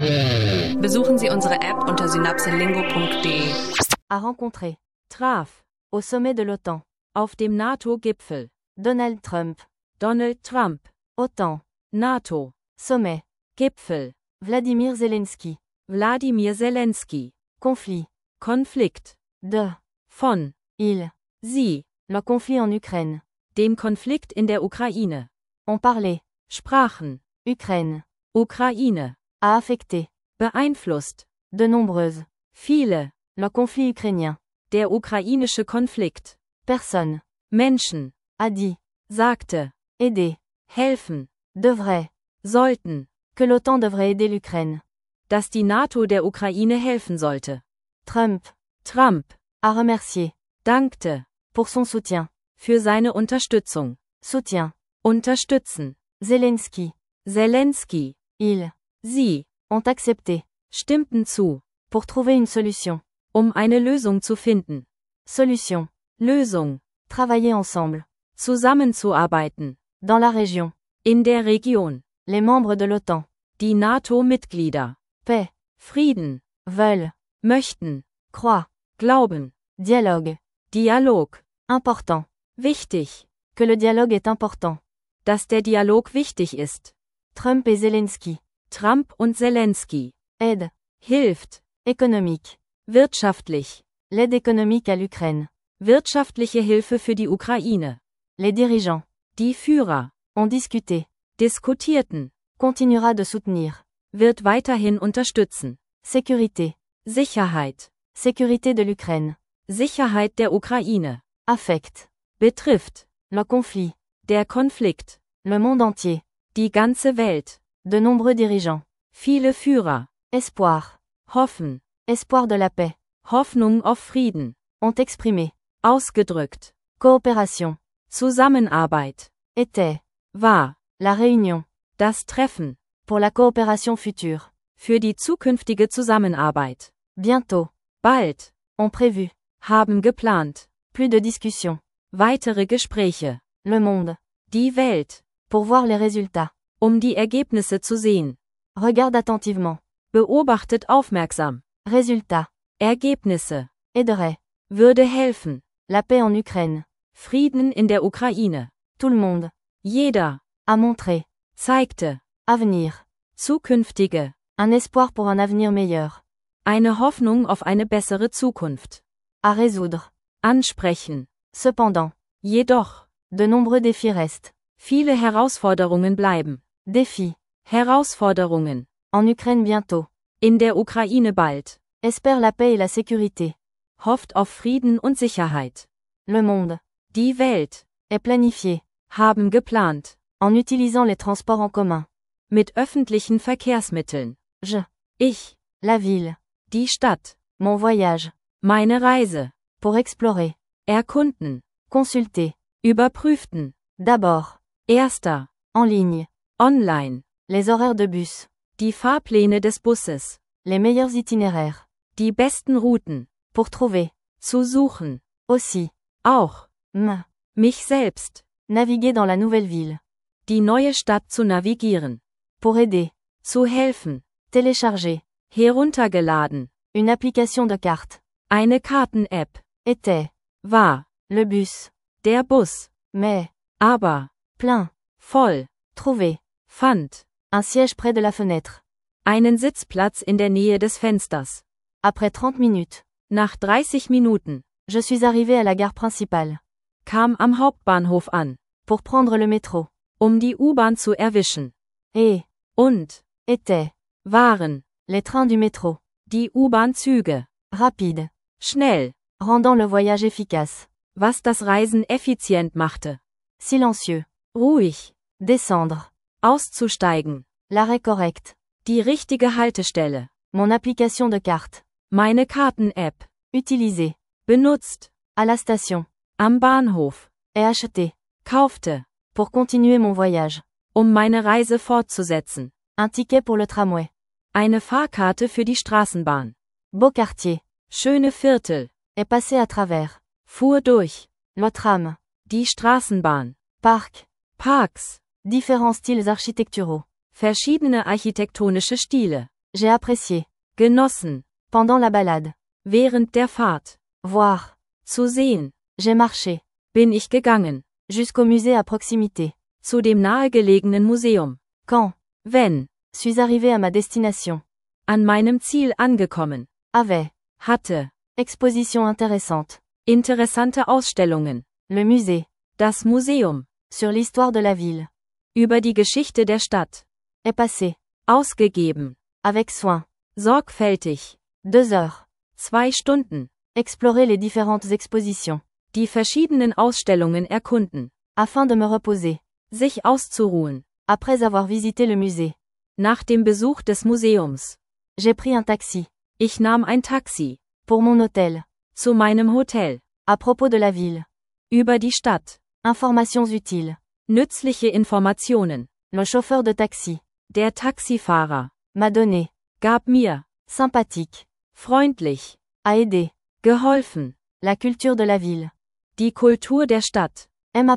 Besuchen Sie unsere App unter synapselingo.de. A rencontré. Traf. Au sommet de l'OTAN. Auf dem NATO-Gipfel. Donald Trump. Donald Trump. OTAN. NATO. Sommet. Gipfel. Wladimir Zelensky. Wladimir Zelensky. Conflit. Konflikt. De. Von. Il. Sie. Le conflit en Ukraine. Dem Konflikt in der Ukraine. On parlait. Sprachen. Ukraine. Ukraine. A affecté. Beeinflusst. De nombreuses. Viele. Le conflit ukrainien. Der ukrainische Konflikt. Personne. Menschen. A dit. Sagte. Aider. Helfen. Devrait. Sollten. Que l'OTAN devrait aider l'Ukraine. Dass die NATO der Ukraine helfen sollte. Trump. Trump. A remercié. Dankte. Pour son soutien. Für seine Unterstützung. Soutien. Unterstützen. Zelensky. Zelensky. Il. Sie. Ont accepté. Stimmten zu. Pour trouver une solution. Eine Lösung zu finden. Solution. Lösung. Travailler ensemble. Zusammenzuarbeiten. Dans la région. In der Region. Les membres de l'OTAN. Die NATO-Mitglieder. Paix. Frieden. Veulent. Möchten. Croient. Glauben. Dialogue. Dialog. Important. Wichtig. Que le dialogue est important. Dass der Dialog wichtig ist. Trump et Zelensky. Trump und Zelensky. Aide. Hilft. Économique. Wirtschaftlich. L'aide économique à l'Ukraine. Wirtschaftliche Hilfe für die Ukraine. Les dirigeants. Die Führer. Ont discuté. Diskutierten. Continuera de soutenir. Wird weiterhin unterstützen. Sécurité. Sicherheit. Sécurité de l'Ukraine. Sicherheit der Ukraine. Affecte. Betrifft. Le conflit. Der Konflikt. Le monde entier. Die ganze Welt. De nombreux dirigeants. Viele Führer. Espoir. Hoffen. Espoir de la paix. Hoffnung auf Frieden. Ont exprimé. Ausgedrückt. Coopération. Zusammenarbeit. Était. War. La réunion. Das Treffen. Pour la coopération future. Für die zukünftige Zusammenarbeit. Bientôt. Bald. Ont prévu. Haben geplant. Plus de discussions. Weitere Gespräche. Le monde. Die Welt. Pour voir les résultats. Die Ergebnisse zu sehen. Regarde attentivement. Beobachtet aufmerksam. Résultats. Ergebnisse. Aiderait. Würde helfen. La paix en Ukraine. Frieden in der Ukraine. Tout le monde. Jeder. A montré. Zeigte. Avenir. Zukünftige. Un espoir pour un avenir meilleur. Eine Hoffnung auf eine bessere Zukunft. À résoudre. Ansprechen. Cependant. Jedoch. De nombreux défis restent. Viele Herausforderungen bleiben. Défis. Herausforderungen. En Ukraine bientôt. In der Ukraine bald. Espère la paix et la sécurité. Hofft auf Frieden und Sicherheit. Le monde. Die Welt. Est planifié. Haben geplant. En utilisant les transports en commun. Mit öffentlichen Verkehrsmitteln. Je. Ich. La ville. Die Stadt. Mon voyage. Meine Reise. Pour explorer. Erkunden. Consulter. Überprüften. D'abord. Erster. En ligne. Online. Les horaires de bus. Die Fahrpläne des Busses. Les meilleurs itinéraires. Die besten Routen. Pour trouver. Zu suchen. Aussi. Auch. Mich selbst. Naviguer dans la nouvelle ville. Die neue Stadt zu navigieren. Pour aider. Zu helfen. Télécharger. Heruntergeladen. Une application de carte. Eine Karten-App. Était. War. Le bus. Der Bus. Mais. Aber. Plein. Voll. Trouver. Fand. Un siège près de la fenêtre. Einen Sitzplatz in der Nähe des Fensters. Après 30 minutes. Nach 30 Minuten. Je suis arrivé à la gare principale. Kam am Hauptbahnhof an. Pour prendre le métro. Die U-Bahn zu erwischen. Und. Étaient. Waren. Les trains du métro. Die U-Bahn-Züge. Rapide. Schnell. Rendant le voyage efficace. Was das Reisen effizient machte. Silencieux. Ruhig. Descendre. Auszusteigen. L'arrêt correct. Die richtige Haltestelle. Mon application de carte. Meine Karten-App. Utilisée. Benutzt. À la station. Am Bahnhof. Et acheté. Kaufte. Pour continuer mon voyage. Meine Reise fortzusetzen. Un ticket pour le tramway. Eine Fahrkarte für die Straßenbahn. Beau quartier. Schöne Viertel. Est passé à travers. Fuhr durch. Le tram. Die Straßenbahn. Parc. Parks. Différents styles architecturaux. Verschiedene architektonische Stile. J'ai apprécié. genossen, Pendant la balade. während der Fahrt, Voir. zu sehen, J'ai marché. bin ich gegangen, Jusqu'au musée à proximité. zu dem nahegelegenen Museum. Quand. Wenn, Suis arrivé à ma destination. an meinem Ziel angekommen, Avait. hatte, Exposition intéressante. interessante Ausstellungen, Le musée. das Museum, Sur l'histoire de la ville. über die Geschichte der Stadt, Est passé. ausgegeben, Avec soin. sorgfältig, 2 heures. 2 Stunden, Explorer les différentes expositions. die verschiedenen Ausstellungen erkunden, Afin de me reposer. sich auszuruhen, Après avoir visité le musée. nach dem Besuch des Museums. J'ai pris un taxi. Ich nahm ein Taxi, Pour mon hôtel. zu meinem Hotel, À propos de la ville. über die Stadt, Informations utiles. nützliche Informationen, Le chauffeur de taxi. der Taxifahrer, M'a donné. gab mir, Sympathique. freundlich, A aidé. geholfen, La culture de la ville. die Kultur der Stadt, M'.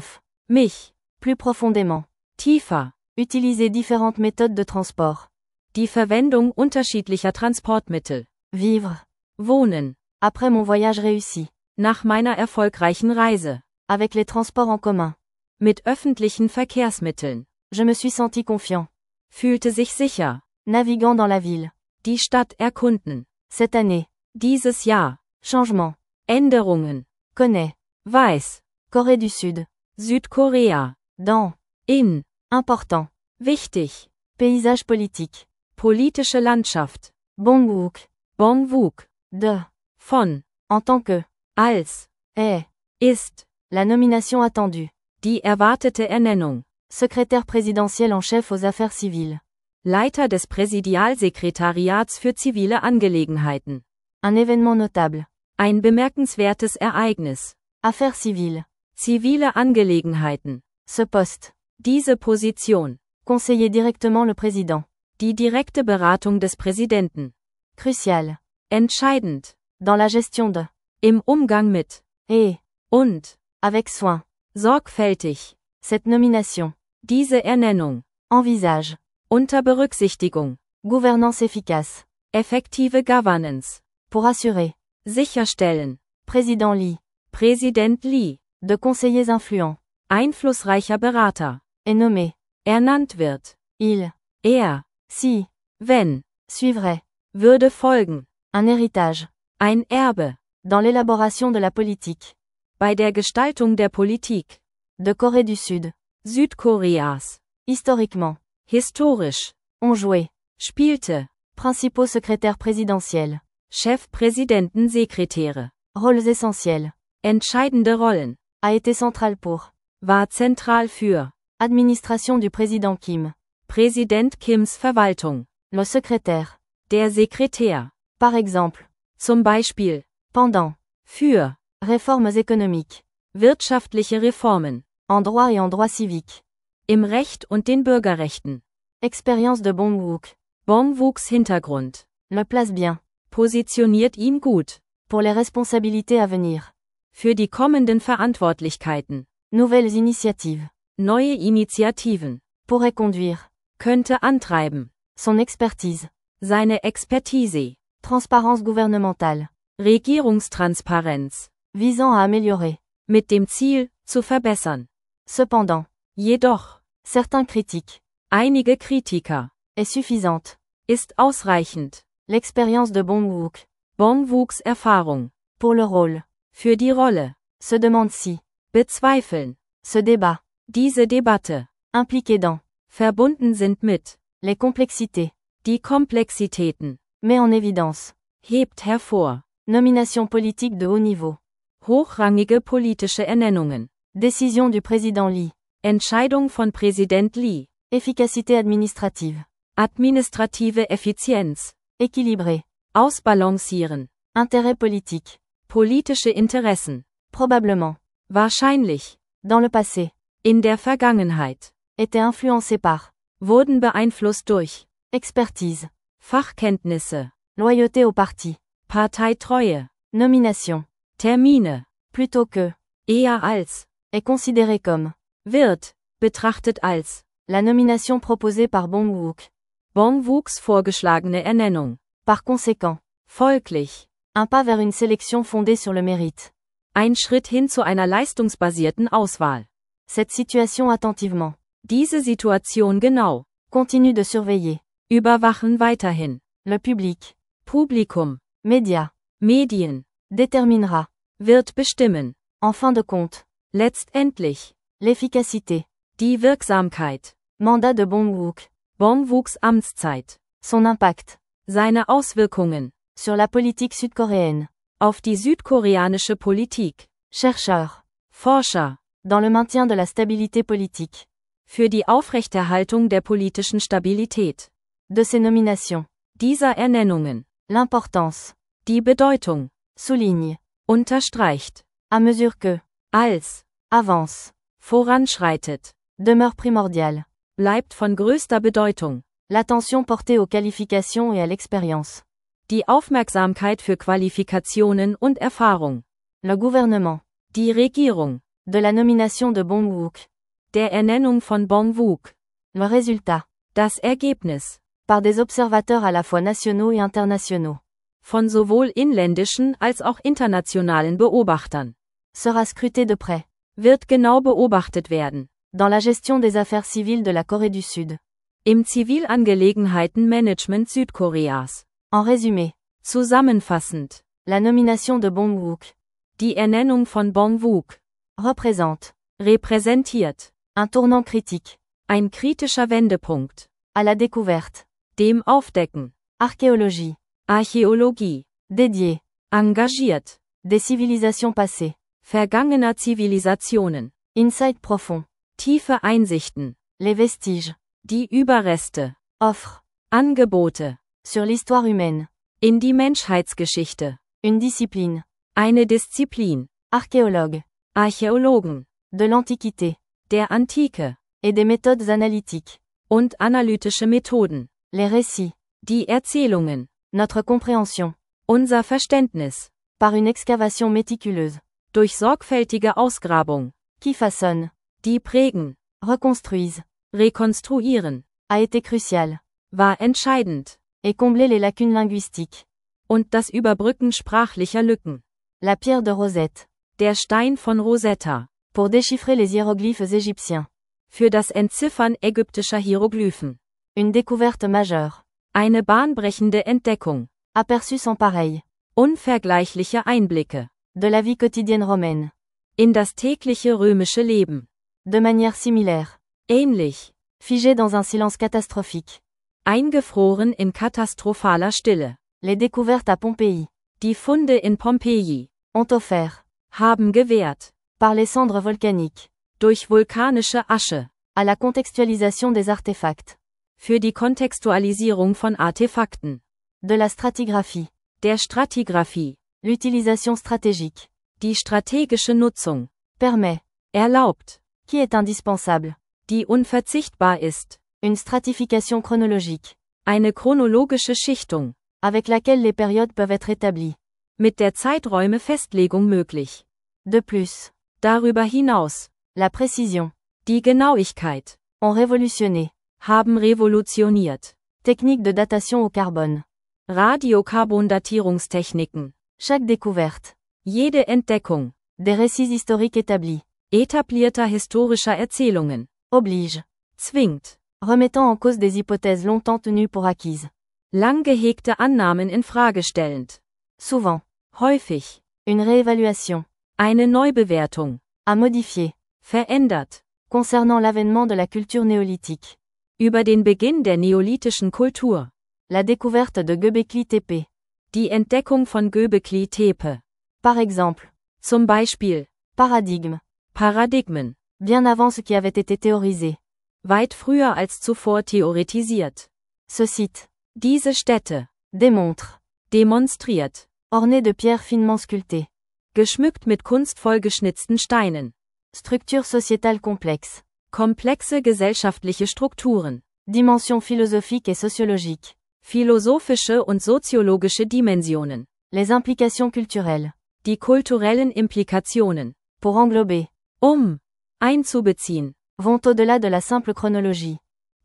mich, Plus profondément. tiefer, Utiliser différentes méthodes de transport. die Verwendung unterschiedlicher Transportmittel, Vivre. wohnen, Après mon voyage réussi. nach meiner erfolgreichen Reise, Avec les transports en commun. mit öffentlichen Verkehrsmitteln, Je me suis senti confiant. fühlte sich sicher, Naviguant dans la ville. die Stadt erkunden, Cette année. dieses Jahr, Changement. Änderungen, Connais. weiß, Corée du Sud. Südkorea, Dans. in, Important. wichtig, Paysage politique. politische Landschaft, Bongwook. Bongwook, De. von, En tant que. als, Est. ist, La nomination attendue. die erwartete Ernennung, Secrétaire présidentiel en chef aux affaires civiles. Leiter des Präsidialsekretariats für zivile Angelegenheiten. Un événement notable. Ein bemerkenswertes Ereignis. Affaires civiles. Zivile Angelegenheiten. Ce poste. Diese Position. Conseiller directement le président. Die direkte Beratung des Präsidenten. Crucial. Entscheidend. Dans la gestion de. Im Umgang mit. Et. Und. Avec soin. Sorgfältig. Cette nomination. Diese Ernennung. Envisage. Unter Berücksichtigung. Gouvernance efficace. Effektive Governance. Pour assurer. Sicherstellen. Président Lee. Präsident Lee. De conseillers influents. Einflussreicher Berater. Est nommé. Ernannt wird. Il. Er. Si. Wenn. Suivrait. Würde folgen. Un héritage. Ein Erbe. Dans l'élaboration de la politique. Bei der Gestaltung der Politik. De Corée du Sud. Südkoreas. Historiquement. Historisch. Ont joué. Spielte. Principaux secrétaires présidentiels. Chefpräsidentensekretäre. Rôles essentiels. Entscheidende Rollen. A été central pour. War zentral für. Administration du président Kim. Präsident Kims Verwaltung. Le secrétaire. Der Sekretär. Par exemple. Zum Beispiel. Pendant. Für. Réformes économiques. Wirtschaftliche Reformen. En droit et en droit civique. Im Recht und den Bürgerrechten. Expérience de Bongwook. Bongwooks Hintergrund. Le place bien. Positioniert ihn gut. Pour les responsabilités à venir. Für die kommenden Verantwortlichkeiten. Nouvelles initiatives. Neue Initiativen. Pourrait conduire. Könnte antreiben. Son expertise. Seine Expertise. Transparence gouvernementale. Regierungstransparenz. Visant à améliorer. Mit dem Ziel, zu verbessern. Cependant. Jedoch. Certains critiquent. Einige Kritiker. Est suffisante. Ist ausreichend. L'expérience de Bongwook. Bongwooks Erfahrung. Pour le rôle. Für die Rolle. Se demande si. Bezweifeln. Ce débat. Diese Debatte. Impliqué dans. Verbunden sind mit. Les complexités. Die Komplexitäten. Met en évidence. Hebt hervor. Nomination politique de haut niveau. Hochrangige politische Ernennungen. Décision du président Lee. Entscheidung von Präsident Lee. Efficacité administrative. Administrative Effizienz. Équilibré. Ausbalancieren. Intérêt politique. Politische Interessen. Probablement. Wahrscheinlich. Dans le passé. In der Vergangenheit. Était influencé par. Wurden beeinflusst durch. Expertise. Fachkenntnisse. Loyauté au parti. Parteitreue. Nomination. Termine. Plutôt que. Eher als. Est considéré comme. Wird. Betrachtet als. La nomination proposée par Bongwook. Bonn-Wuchs vorgeschlagene Ernennung. Par conséquent, Folglich. un pas vers une sélection fondée sur le mérite. Ein Schritt hin zu einer leistungsbasierten Auswahl. Cette situation attentivement. Diese Situation genau. Continue de surveiller. Überwachen weiterhin. Le public. Publikum. Médias. Medien. Déterminera. Wird bestimmen. En fin de compte. Letztendlich. L'efficacité. Die Wirksamkeit. Mandat de Bonn-Wuchs. Bonn-Wuchs Amtszeit. Son impact. Seine Auswirkungen. Sur la politique sud-coréenne. Auf die südkoreanische Politik. Chercheurs. Forscher. Dans le maintien de la stabilité politique. Für die Aufrechterhaltung der politischen Stabilität. De ces nominations. Dieser Ernennungen. L'importance. Die Bedeutung. Souligne. Unterstreicht. À mesure que. Als. Avance. Voranschreitet. Demeure primordiale. Bleibt von größter Bedeutung. L'attention portée aux qualifications et à l'expérience. Die Aufmerksamkeit für Qualifikationen und Erfahrung. Le gouvernement. Die Regierung. De la nomination de Bonn-Wuchs. Der Ernennung von Bonn-Wuchs. Le résultat. Das Ergebnis. Par des observateurs à la fois nationaux et internationaux. Von sowohl inländischen als auch internationalen Beobachtern. Sera scruté de près. Wird genau beobachtet werden. Dans la gestion des affaires civiles de la Corée du Sud. Im Zivilangelegenheitenmanagement Südkoreas. En résumé. Zusammenfassend. La nomination de Bonn-Wuchs. Die Ernennung von Bonn-Wuchs. Représente. Repräsentiert. Un tournant critique. Ein kritischer Wendepunkt. À la découverte. Dem Aufdecken. Archéologie. Archäologie. Dédié. Engagiert. Des civilisations passées. Vergangener Zivilisationen. Insight profond. Tiefe Einsichten. Les vestiges. Die Überreste. Offre. Angebote. Sur l'histoire humaine. In die Menschheitsgeschichte. Une discipline. Eine Disziplin. Archéologue. Archäologen. De l'Antiquité. Der Antike. Et des méthodes analytiques. Und analytische Methoden. Les récits. Die Erzählungen. Notre compréhension. Unser Verständnis. Par une excavation méticuleuse. Durch sorgfältige Ausgrabung. Qui façonne. Die prägen. Reconstruisent. Rekonstruieren. A été crucial. War entscheidend. Et combler les lacunes linguistiques. Und das Überbrücken sprachlicher Lücken. La pierre de Rosette. Der Stein von Rosetta. Pour déchiffrer les hiéroglyphes égyptiens. Für das Entziffern ägyptischer Hieroglyphen. Une découverte majeure. Eine bahnbrechende Entdeckung. Aperçu sans pareil. Unvergleichliche Einblicke. De la vie quotidienne romaine. In das tägliche römische Leben. De manière similaire. Ähnlich. Figé dans un silence catastrophique. Eingefroren in katastrophaler Stille. Les découvertes à Pompéi. Die Funde in Pompeji. Ont offert. Haben gewährt. Par les cendres volcaniques. Durch vulkanische Asche. À la contextualisation des artefacts. Für die Kontextualisierung von Artefakten. De la stratigraphie. Der Stratigraphie. L'utilisation stratégique. Die strategische Nutzung. Permet. Erlaubt. Qui est indispensable. Die unverzichtbar ist. Une stratification chronologique. Eine chronologische Schichtung. Avec laquelle les périodes peuvent être établies. Mit der Zeiträume-Festlegung möglich. De plus. Darüber hinaus. La précision. Die Genauigkeit. Ont révolutionné. Haben revolutioniert. Technique de datation au carbone. Radiokarbondatierungstechniken. Chaque découverte. Jede Entdeckung. Des récits historiques établis. Etablierter historischer Erzählungen. Oblige. Zwingt. Remettant en cause des hypothèses longtemps tenues pour acquises. Lang gehegte Annahmen in Frage stellend. Souvent. Häufig. Une réévaluation. Eine Neubewertung. À modifier. Verändert. Concernant l'avènement de la culture néolithique. Über den Beginn der neolithischen Kultur. La découverte de Göbekli Tepe. Die Entdeckung von Göbekli Tepe. Par exemple. Zum Beispiel. Paradigme. Paradigmen. Bien avant ce qui avait été théorisé. Weit früher als zuvor theoretisiert. Ce site. Diese Stätte. Démontre. Demonstriert. Orné de pierres finement sculptées. Geschmückt mit kunstvoll geschnitzten Steinen. Structure sociétale complexe. Komplexe gesellschaftliche Strukturen. Dimension philosophique et sociologique. Philosophische und soziologische Dimensionen. Les implications culturelles. Die kulturellen Implikationen. Pour englober. Einzubeziehen. Vont au-delà de la simple chronologie.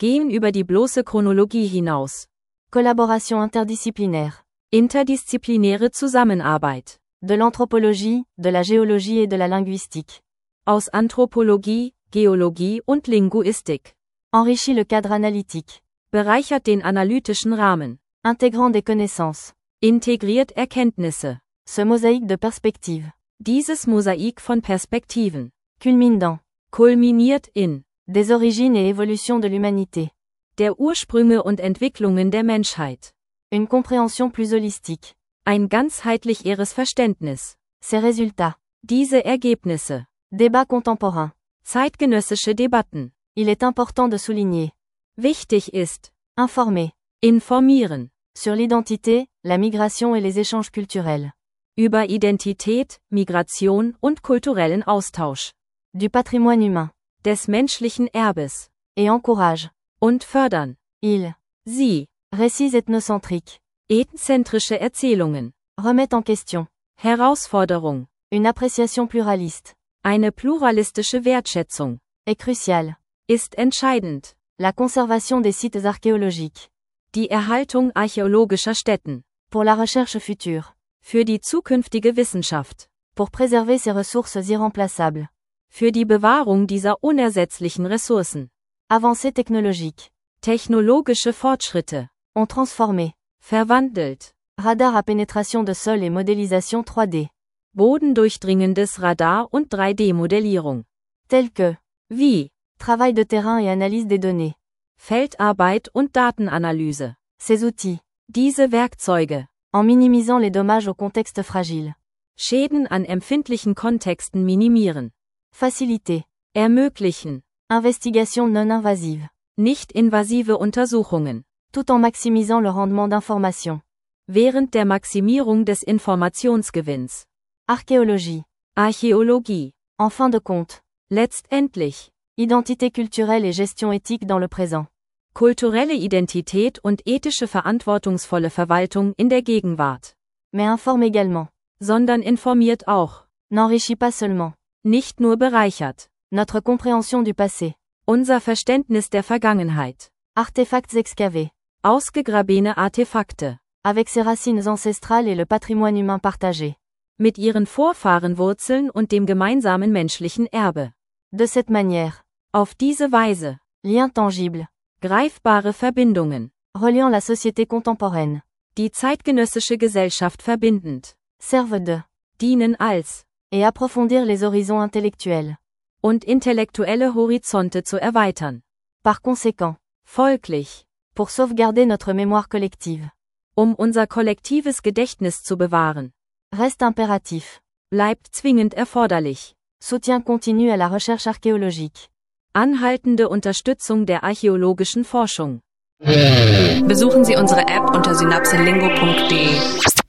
gehen über die bloße Chronologie hinaus. Collaboration interdisciplinaire. Interdisziplinäre Zusammenarbeit. De l'anthropologie, de la géologie et de la linguistique. Aus Anthropologie, Geologie und Linguistik. Enrichit le cadre analytique. Bereichert den analytischen Rahmen. Intégrant des connaissances. Integriert Erkenntnisse. Ce mosaïque de perspectives. Dieses Mosaik von Perspektiven. Culmine dans. Kulminiert in. Des origines et évolutions de l'humanité. Der Ursprünge und Entwicklungen der Menschheit. Une compréhension plus holistique. Ein ganzheitlicheres Verständnis. Ses résultats. Diese Ergebnisse. Débat contemporain. Zeitgenössische Debatten. Il est important de souligner. Wichtig ist. Informer. Informieren. Sur l'identité, la migration et les échanges culturels. Über Identität, Migration und kulturellen Austausch. Du patrimoine humain. Des menschlichen Erbes. Et encourage. Und fördern. Il. Sie. Récits ethnocentriques. Ethnozentrische Erzählungen. Remettent en question. Herausforderung. Une appréciation pluraliste. Eine pluralistische Wertschätzung. Est cruciale. Ist entscheidend. La conservation des sites archéologiques. Die Erhaltung archäologischer Stätten. Pour la recherche future. Für die zukünftige Wissenschaft. Pour préserver ces ressources irremplaçables. Für die Bewahrung dieser unersetzlichen Ressourcen. Avancées technologiques. Technologische Fortschritte. Ont transformé. Verwandelt. Radar à pénétration de sol et modélisation 3D. Bodendurchdringendes Radar und 3D-Modellierung. Tels que. Wie. Travail de terrain et analyse des données. Feldarbeit und Datenanalyse. Ces outils. Diese Werkzeuge. En minimisant les dommages au contexte fragile. Schäden an empfindlichen Kontexten minimieren. Faciliter. Ermöglichen. Investigation non invasive. Nicht invasive Untersuchungen. Tout en maximisant le rendement d'information. Während der Maximierung des Informationsgewinns. Archéologie. Archäologie. En fin de compte. Letztendlich. Identité culturelle et gestion éthique dans le présent. Kulturelle Identität und ethische verantwortungsvolle Verwaltung in der Gegenwart. Mais informe également. Sondern informiert auch. N'enrichit pas seulement. Nicht nur bereichert. Notre compréhension du passé. Unser Verständnis der Vergangenheit. Artefacts excavés. Ausgegrabene Artefakte. Avec ses racines ancestrales et le patrimoine humain partagé. Mit ihren Vorfahrenwurzeln und dem gemeinsamen menschlichen Erbe. De cette manière. Auf diese Weise. Liens tangibles. Greifbare Verbindungen. Reliant la société contemporaine. Die zeitgenössische Gesellschaft verbindend. Servent de. Dienen als. Et approfondir les horizons intellectuels. Und intellektuelle Horizonte zu erweitern. Par conséquent. Folglich. Pour sauvegarder notre mémoire collective. Unser kollektives Gedächtnis zu bewahren. Reste impératif. Bleibt zwingend erforderlich. Soutien continu à la recherche archéologique. Anhaltende Unterstützung der archäologischen Forschung. Besuchen Sie unsere App unter synapselingo.de.